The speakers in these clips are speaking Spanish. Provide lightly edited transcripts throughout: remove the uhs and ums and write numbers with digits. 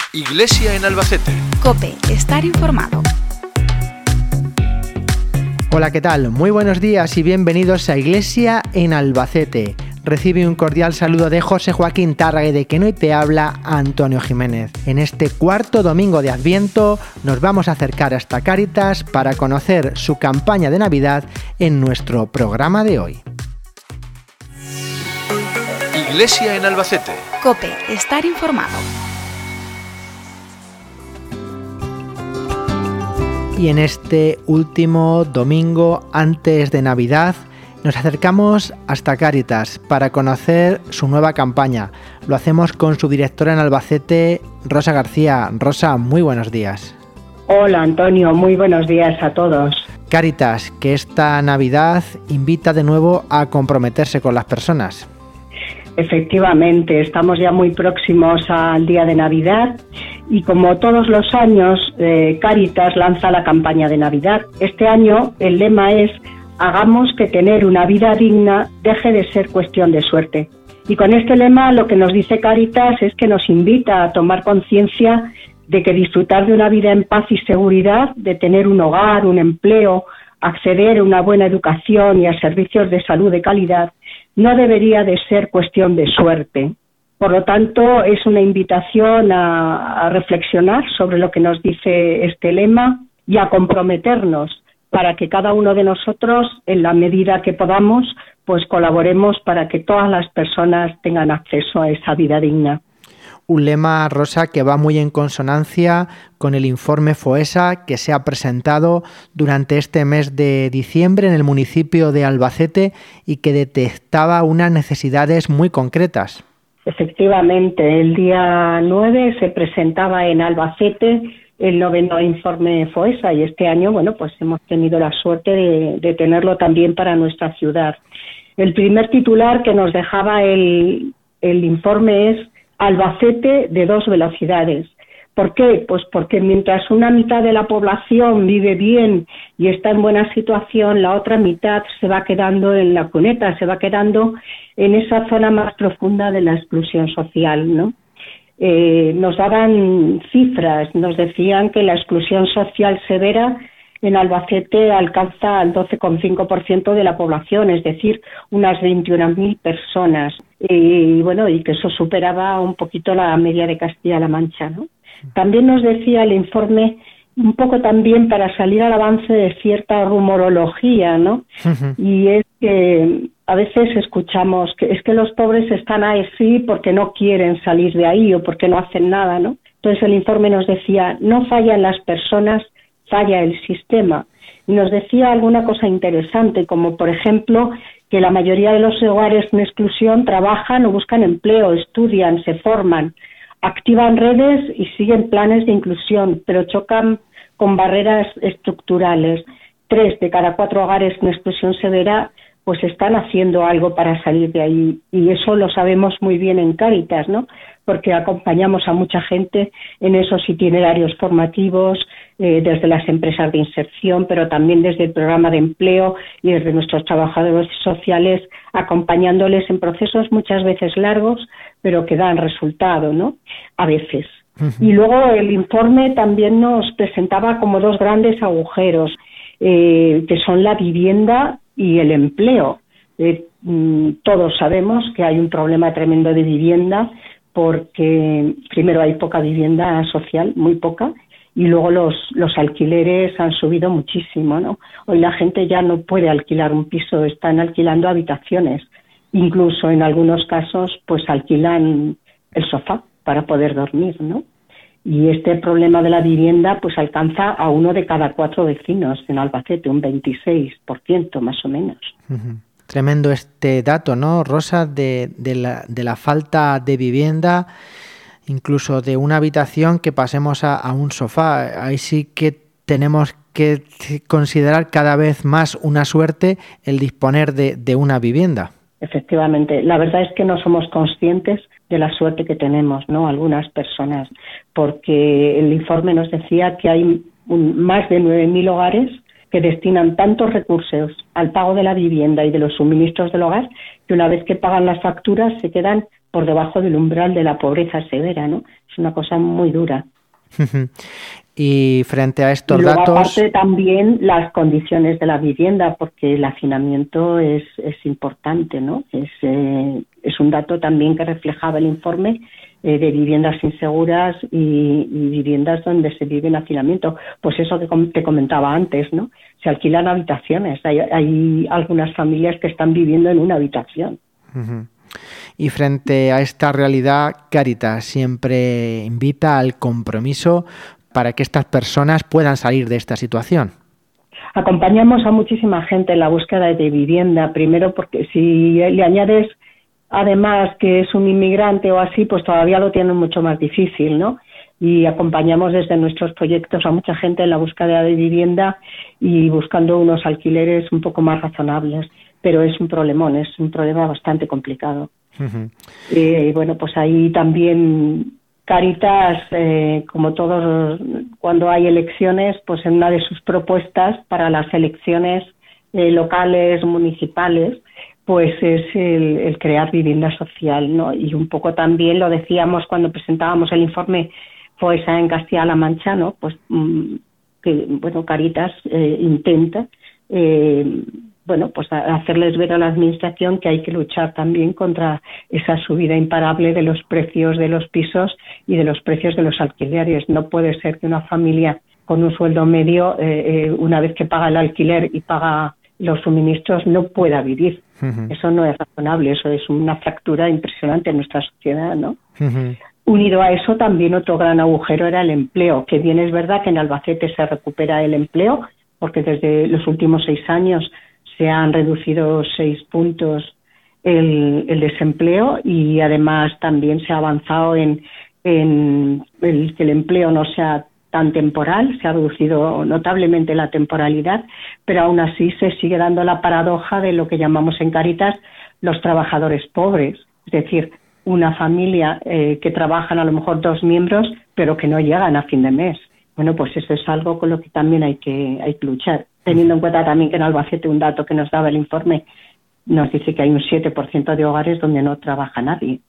Iglesia en Albacete. COPE, estar informado. Hola, ¿qué tal? Muy buenos días y bienvenidos a Iglesia en Albacete. Recibe un cordial saludo de José Joaquín Tárraga y de quien hoy te habla Antonio Jiménez. En este cuarto domingo de Adviento nos vamos a acercar hasta Cáritas para conocer su campaña de Navidad en nuestro programa de hoy. Iglesia en Albacete. COPE, estar informado. Y en este último domingo antes de Navidad nos acercamos hasta Cáritas para conocer su nueva campaña. Lo hacemos con su directora en Albacete, Rosa García. Rosa, muy buenos días. Hola Antonio, muy buenos días a todos. Cáritas, que esta Navidad invita de nuevo a comprometerse con las personas. Efectivamente, estamos ya muy próximos al día de Navidad y como todos los años, Cáritas lanza la campaña de Navidad. Este año el lema es: hagamos que tener una vida digna deje de ser cuestión de suerte. Y con este lema lo que nos dice Cáritas es que nos invita a tomar conciencia de que disfrutar de una vida en paz y seguridad, de tener un hogar, un empleo, acceder a una buena educación y a servicios de salud de calidad, no debería de ser cuestión de suerte. Por lo tanto, es una invitación a reflexionar sobre lo que nos dice este lema y a comprometernos para que cada uno de nosotros, en la medida que podamos, pues colaboremos para que todas las personas tengan acceso a esa vida digna. Un lema, Rosa, que va muy en consonancia con el informe FOESA que se ha presentado durante este mes de diciembre en el municipio de Albacete y que detectaba unas necesidades muy concretas. Efectivamente, el día 9 se presentaba en Albacete el 9º informe FOESA y este año, pues hemos tenido la suerte de tenerlo también para nuestra ciudad. El primer titular que nos dejaba el informe es: Albacete de dos velocidades. ¿Por qué? Pues porque mientras una mitad de la población vive bien y está en buena situación, la otra mitad se va quedando en la cuneta, se va quedando en esa zona más profunda de la exclusión social, ¿no? Nos daban cifras, nos decían que la exclusión social severa en Albacete alcanza al 12,5% de la población, es decir, unas 21.000 personas. Y que eso superaba un poquito la media de Castilla-La Mancha, ¿no? También nos decía el informe, un poco también para salir al avance de cierta rumorología, ¿no? Uh-huh. Y es que a veces escuchamos que es que los pobres están así porque no quieren salir de ahí o porque no hacen nada, ¿no? Entonces el informe nos decía: no fallan las personas, falla el sistema. Y nos decía alguna cosa interesante, como por ejemplo que la mayoría de los hogares en exclusión trabajan o buscan empleo, estudian, se forman, activan redes y siguen planes de inclusión, pero chocan con barreras estructurales. 3 de cada 4 hogares en exclusión severa pues están haciendo algo para salir de ahí, y eso lo sabemos muy bien en Cáritas, ¿no? Porque acompañamos a mucha gente en esos itinerarios formativos, desde las empresas de inserción, pero también desde el programa de empleo y desde nuestros trabajadores sociales, acompañándoles en procesos muchas veces largos, pero que dan resultado, ¿no? A veces. Uh-huh. Y luego el informe también nos presentaba como 2 grandes agujeros, que son la vivienda y el empleo. Todos sabemos que hay un problema tremendo de vivienda porque primero hay poca vivienda social, muy poca, y luego los alquileres han subido muchísimo, ¿no? Hoy la gente ya no puede alquilar un piso, están alquilando habitaciones. Incluso en algunos casos pues alquilan el sofá para poder dormir, ¿no? Y este problema de la vivienda pues alcanza a 1 de cada 4 vecinos en Albacete, un 26% más o menos. Uh-huh. Tremendo este dato, ¿no, Rosa? De la falta de vivienda, incluso de una habitación que pasemos a un sofá. Ahí sí que tenemos que considerar cada vez más una suerte el disponer de una vivienda. Efectivamente, la verdad es que no somos conscientes de la suerte que tenemos, ¿no? Algunas personas, porque el informe nos decía que hay más de 9.000 hogares que destinan tantos recursos al pago de la vivienda y de los suministros del hogar, que una vez que pagan las facturas se quedan por debajo del umbral de la pobreza severa, ¿no? Es una cosa muy dura. Y frente a estos y luego, datos... aparte también las condiciones de la vivienda, porque el hacinamiento es importante, ¿no? Es un dato también que reflejaba el informe de viviendas inseguras y viviendas donde se vive en hacinamiento. Pues eso que te comentaba antes, ¿no? Se alquilan habitaciones. Hay algunas familias que están viviendo en una habitación. Uh-huh. Y frente a esta realidad, Cáritas siempre invita al compromiso para que estas personas puedan salir de esta situación. Acompañamos a muchísima gente en la búsqueda de vivienda, primero porque si le añades además que es un inmigrante o así, pues todavía lo tienen mucho más difícil, ¿no? Y acompañamos desde nuestros proyectos a mucha gente en la búsqueda de vivienda y buscando unos alquileres un poco más razonables, pero es un problemón, es un problema bastante complicado. Uh-huh. Y bueno, pues ahí también Cáritas, como todos, cuando hay elecciones, pues en una de sus propuestas para las elecciones locales, municipales, pues es el crear vivienda social, ¿no? Y un poco también lo decíamos cuando presentábamos el informe FOESA en Castilla-La Mancha, ¿no? Pues que, bueno, Cáritas intenta, pues hacerles ver a la administración que hay que luchar también contra esa subida imparable de los precios de los pisos y de los precios de los alquileres. No puede ser que una familia con un sueldo medio, una vez que paga el alquiler y paga los suministros, no pueda vivir. Uh-huh. Eso no es razonable, eso es una fractura impresionante en nuestra sociedad, ¿no? Uh-huh. Unido a eso, también otro gran agujero era el empleo, que bien es verdad que en Albacete se recupera el empleo, porque desde los últimos 6 años se han reducido 6 puntos el desempleo y además también se ha avanzado en que el empleo no sea tan temporal, se ha reducido notablemente la temporalidad, pero aún así se sigue dando la paradoja de lo que llamamos en Cáritas los trabajadores pobres, es decir, una familia que trabajan a lo mejor 2 miembros, pero que no llegan a fin de mes. Bueno, pues eso es algo con lo que también hay que luchar, teniendo en cuenta también que en Albacete un dato que nos daba el informe nos dice que hay un 7% de hogares donde no trabaja nadie.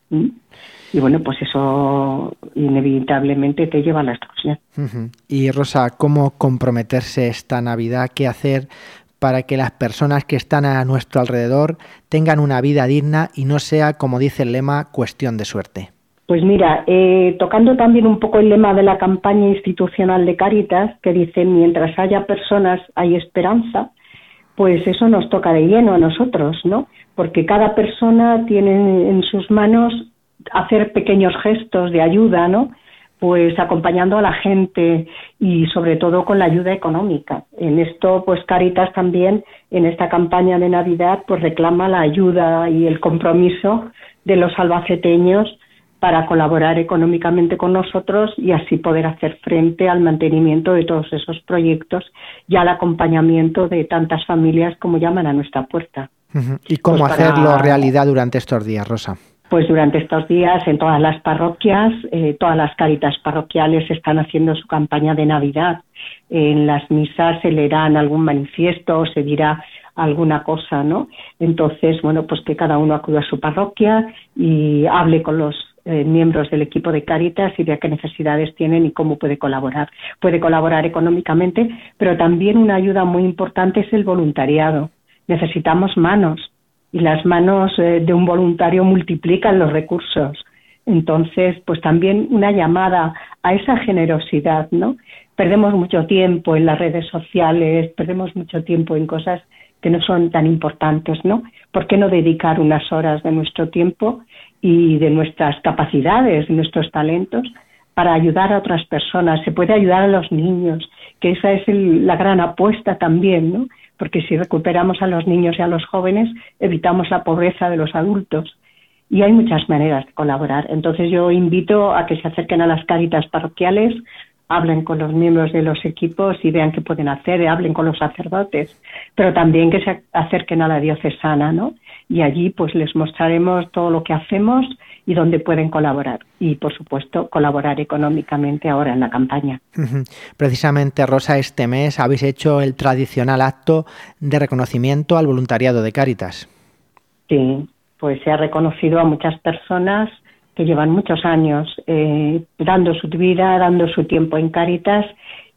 Y bueno, pues eso inevitablemente te lleva a la exclusión. Uh-huh. Y Rosa, ¿cómo comprometerse esta Navidad? ¿Qué hacer para que las personas que están a nuestro alrededor tengan una vida digna y no sea, como dice el lema, cuestión de suerte? Pues mira, tocando también un poco el lema de la campaña institucional de Cáritas, que dice, mientras haya personas hay esperanza, pues eso nos toca de lleno a nosotros, ¿no? Porque cada persona tiene en sus manos hacer pequeños gestos de ayuda, ¿no? Pues acompañando a la gente y sobre todo con la ayuda económica. En esto, pues Cáritas también, en esta campaña de Navidad, pues reclama la ayuda y el compromiso de los albaceteños para colaborar económicamente con nosotros y así poder hacer frente al mantenimiento de todos esos proyectos y al acompañamiento de tantas familias como llaman a nuestra puerta. Uh-huh. ¿Y cómo hacerlo realidad durante estos días, Rosa? Pues durante estos días en todas las parroquias, todas las Cáritas parroquiales están haciendo su campaña de Navidad. En las misas se leerán algún manifiesto o se dirá alguna cosa, ¿no? Entonces, bueno, pues que cada uno acuda a su parroquia y hable con los miembros del equipo de Cáritas y vea qué necesidades tienen y cómo puede colaborar. Puede colaborar económicamente, pero también una ayuda muy importante es el voluntariado. Necesitamos manos y las manos de un voluntario multiplican los recursos. Entonces, pues también una llamada a esa generosidad, ¿no? Perdemos mucho tiempo en las redes sociales, perdemos mucho tiempo en cosas que no son tan importantes, ¿no? ¿Por qué no dedicar unas horas de nuestro tiempo y de nuestras capacidades, de nuestros talentos, para ayudar a otras personas? Se puede ayudar a los niños, que esa es la gran apuesta también, ¿no? Porque si recuperamos a los niños y a los jóvenes, evitamos la pobreza de los adultos. Y hay muchas maneras de colaborar. Entonces yo invito a que se acerquen a las Cáritas parroquiales, hablen con los miembros de los equipos y vean qué pueden hacer, hablen con los sacerdotes, pero también que se acerquen a la diocesana, ¿no? Y allí pues les mostraremos todo lo que hacemos y dónde pueden colaborar. Y, por supuesto, colaborar económicamente ahora en la campaña. Precisamente, Rosa, este mes habéis hecho el tradicional acto de reconocimiento al voluntariado de Cáritas. Sí, pues se ha reconocido a muchas personas que llevan muchos años dando su vida, dando su tiempo en Cáritas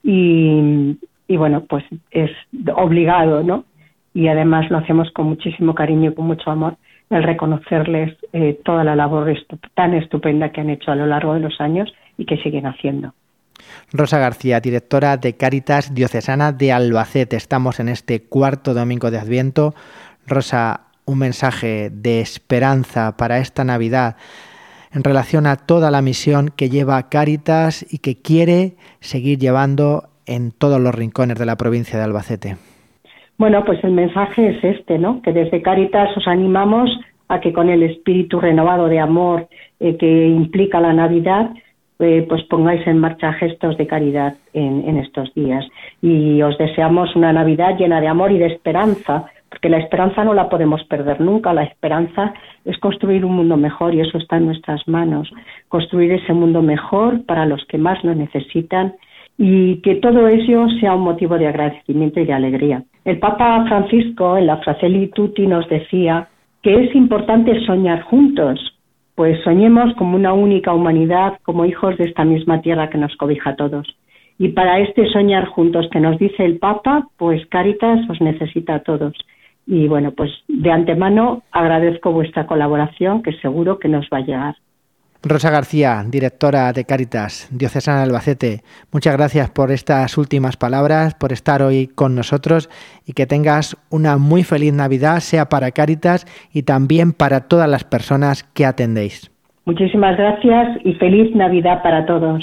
y bueno, pues es obligado, ¿no? Y además lo hacemos con muchísimo cariño y con mucho amor, el reconocerles toda la labor tan estupenda que han hecho a lo largo de los años y que siguen haciendo. Rosa García, directora de Cáritas Diocesana de Albacete. Estamos en este cuarto domingo de Adviento. Rosa, un mensaje de esperanza para esta Navidad en relación a toda la misión que lleva Cáritas y que quiere seguir llevando en todos los rincones de la provincia de Albacete. Bueno, pues el mensaje es este, ¿no? Que desde Cáritas os animamos a que con el espíritu renovado de amor que implica la Navidad, pues pongáis en marcha gestos de caridad en estos días. Y os deseamos una Navidad llena de amor y de esperanza, porque la esperanza no la podemos perder nunca. La esperanza es construir un mundo mejor y eso está en nuestras manos. Construir ese mundo mejor para los que más lo necesitan y que todo ello sea un motivo de agradecimiento y de alegría. El Papa Francisco en la Fratelli Tutti nos decía que es importante soñar juntos, pues soñemos como una única humanidad, como hijos de esta misma tierra que nos cobija a todos. Y para este soñar juntos que nos dice el Papa, pues Cáritas os necesita a todos. Y bueno, pues de antemano agradezco vuestra colaboración, que seguro que nos va a llegar. Rosa García, directora de Cáritas Diocesana de Albacete, muchas gracias por estas últimas palabras, por estar hoy con nosotros y que tengas una muy feliz Navidad, sea para Cáritas y también para todas las personas que atendéis. Muchísimas gracias y feliz Navidad para todos.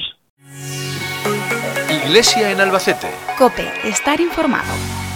Iglesia en Albacete. COPE, estar informado.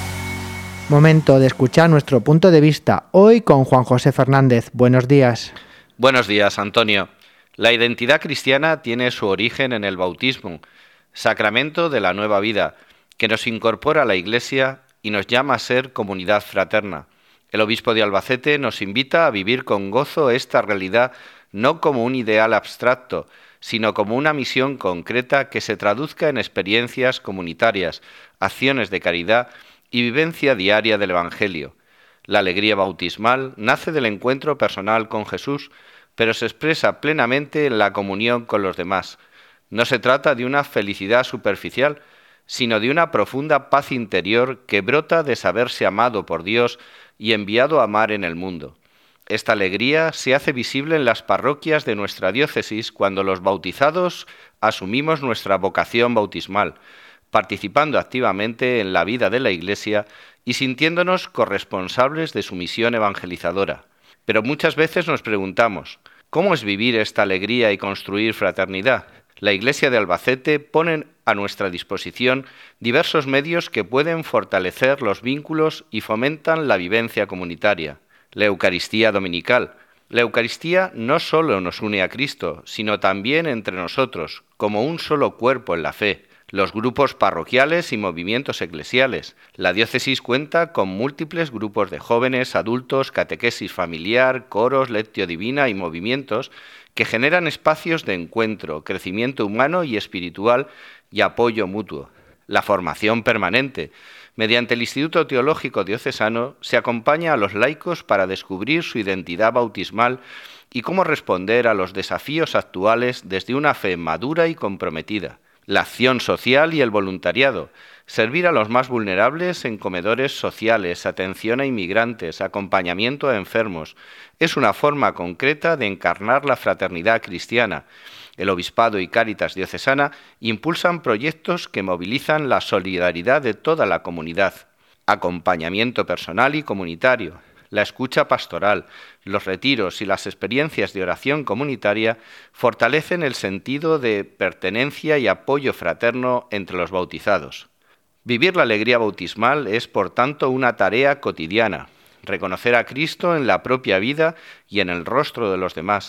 Momento de escuchar nuestro punto de vista hoy con Juan José Fernández. Buenos días. Buenos días, Antonio. La identidad cristiana tiene su origen en el bautismo, sacramento de la nueva vida, que nos incorpora a la Iglesia y nos llama a ser comunidad fraterna. El obispo de Albacete nos invita a vivir con gozo esta realidad no como un ideal abstracto, sino como una misión concreta que se traduzca en experiencias comunitarias, acciones de caridad y vivencia diaria del Evangelio. La alegría bautismal nace del encuentro personal con Jesús, pero se expresa plenamente en la comunión con los demás. No se trata de una felicidad superficial, sino de una profunda paz interior que brota de saberse amado por Dios y enviado a amar en el mundo. Esta alegría se hace visible en las parroquias de nuestra diócesis cuando los bautizados asumimos nuestra vocación bautismal, participando activamente en la vida de la Iglesia y sintiéndonos corresponsables de su misión evangelizadora. Pero muchas veces nos preguntamos, ¿cómo es vivir esta alegría y construir fraternidad? La Iglesia de Albacete pone a nuestra disposición diversos medios que pueden fortalecer los vínculos y fomentan la vivencia comunitaria. La Eucaristía dominical. La Eucaristía no solo nos une a Cristo, sino también entre nosotros, como un solo cuerpo en la fe. Los grupos parroquiales y movimientos eclesiales. La diócesis cuenta con múltiples grupos de jóvenes, adultos, catequesis familiar, coros, lectio divina y movimientos que generan espacios de encuentro, crecimiento humano y espiritual y apoyo mutuo. La formación permanente. Mediante el Instituto Teológico Diocesano se acompaña a los laicos para descubrir su identidad bautismal y cómo responder a los desafíos actuales desde una fe madura y comprometida. La acción social y el voluntariado, servir a los más vulnerables en comedores sociales, atención a inmigrantes, acompañamiento a enfermos, es una forma concreta de encarnar la fraternidad cristiana. El Obispado y Cáritas Diocesana impulsan proyectos que movilizan la solidaridad de toda la comunidad. Acompañamiento personal y comunitario. La escucha pastoral, los retiros y las experiencias de oración comunitaria fortalecen el sentido de pertenencia y apoyo fraterno entre los bautizados. Vivir la alegría bautismal es, por tanto, una tarea cotidiana. Reconocer a Cristo en la propia vida y en el rostro de los demás.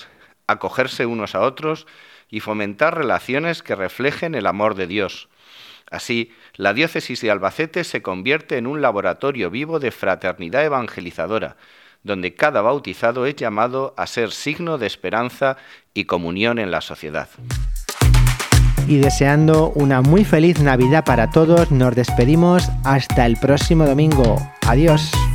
acogerse unos a otros y fomentar relaciones que reflejen el amor de Dios. Así, la diócesis de Albacete se convierte en un laboratorio vivo de fraternidad evangelizadora, donde cada bautizado es llamado a ser signo de esperanza y comunión en la sociedad. Y deseando una muy feliz Navidad para todos, nos despedimos hasta el próximo domingo. Adiós.